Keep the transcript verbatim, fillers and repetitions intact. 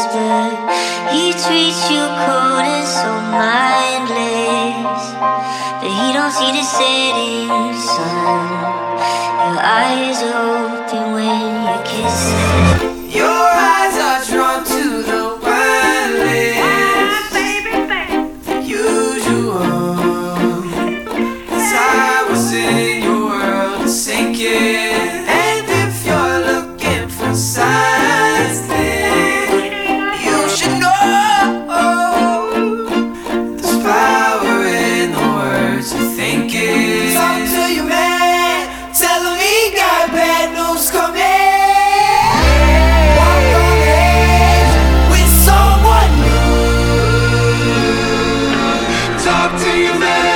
whisper. He treats you cold and so mindless, but he don't see the setting sun. Your eyes are open when you kiss him. Your eyes are drawn to the wireless, the usual. As I was in your world sinking, and if you're looking for signs, then you should know there's power in the words you're thinking. Talk to your man, tell him he got bad news coming. Talk to your man.